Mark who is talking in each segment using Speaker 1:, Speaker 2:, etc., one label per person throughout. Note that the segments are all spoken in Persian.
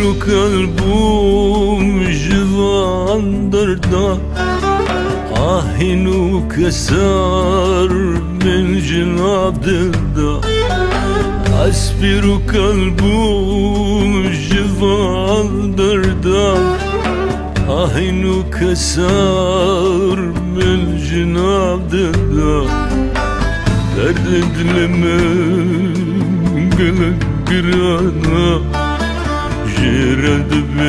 Speaker 1: و قلبم جوان دردا آهین و کسر من جناب دلدا أسبر و قلبم جوان دردا آهین و کسر من جناب دلدا درد دلمن قلق قرانا جرد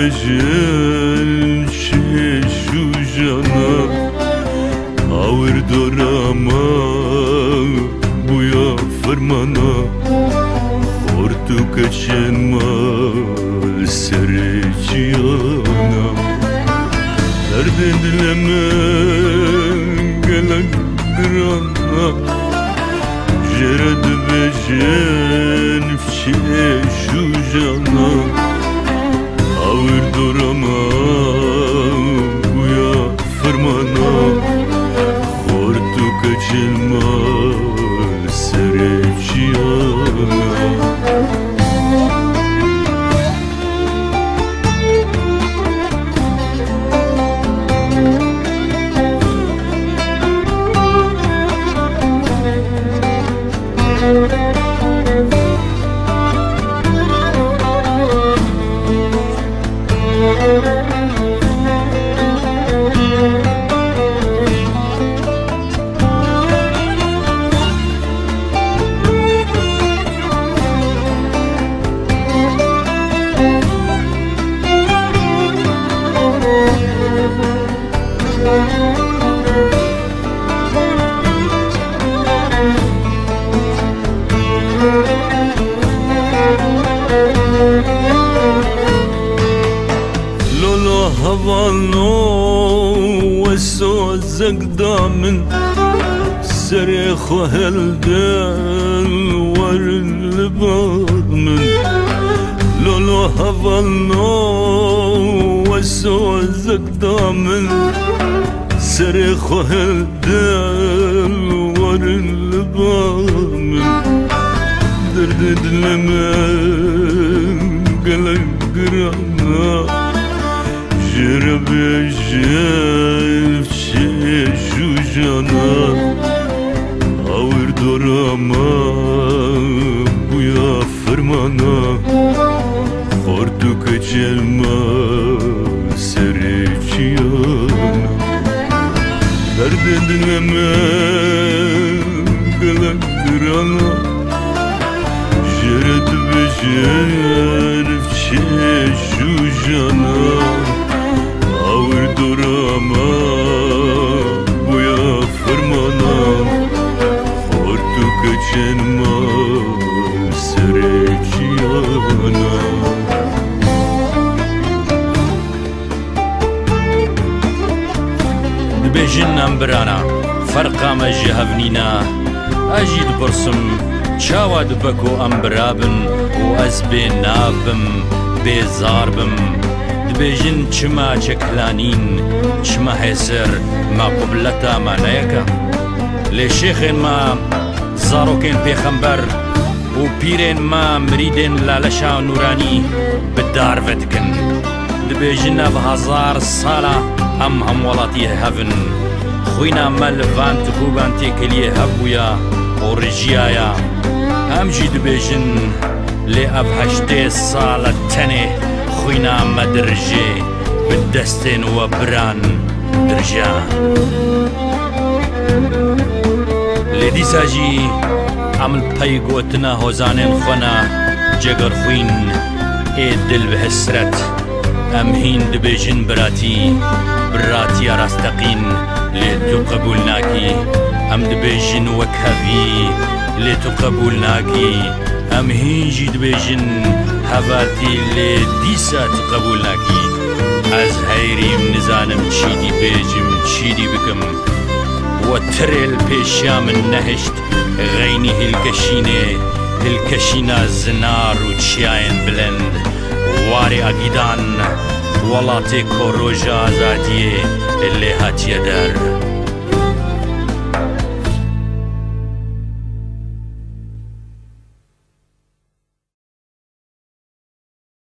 Speaker 1: بجن شش و جانا آور دوراما بویا فرمانا خورتو کچن مال سر جیانا درد دلمن قلق قرانا جرد بجن شش و جانا آور دوراما بویا فرمانا خورتو کچل مال سر جیانا هوالو وسو زقدا من سريخ هالدل والبار من لولو هوالو وسو زقدا من سريخ هالدل والبار من درد دلمن قلق قرانا جرب جف شش و جانا آور دوراما بویا فرمانا خورتو کچل مال سر جیانا درد دلمن قلق قرانا جرد بجرف شش و جانا آور دوراما بویا فرمانا خورتو کچن مال سر جیانا
Speaker 2: دبیجن امبرانا فرقا مجهفنینا اجید برسم چاوا دبکو امبرابن و از بی نابم بیزار بم دبیجن چما چکلانین چما حسر ما قبلتا ما نیکا لی شیخین ما زاروکین پیخمبر و پیرین ما مریدین لالشا نورانی بدار ودکن دبیجن او 1000 سالا هم ولاتی هفن خوینا ملوان تکوبان تکلیه هبویا و رجیایا هم جی دبیجن لی او 8 سالا تنه خوینا مدرجه بدستین و بران درجا لیدی ساجی عمل پای گوتنا هوزانین خونا جگر خوین ای دل به حسرت امهین دبیجن براتی راستقین لی تو قبول ناکی ام دبیجن وکهوی لی تو قبول ناکی ام هینجی دبیجن هواتی لی دیسا تو قبول ناکی از هیریم نزانم چیدی بیجم چیدی بکم و ترل پیشام نهشت غینی هلکشینه زنار و چیاین بلند واری اگیدان ولاتی کروژ آزادیه اللي هاتیه در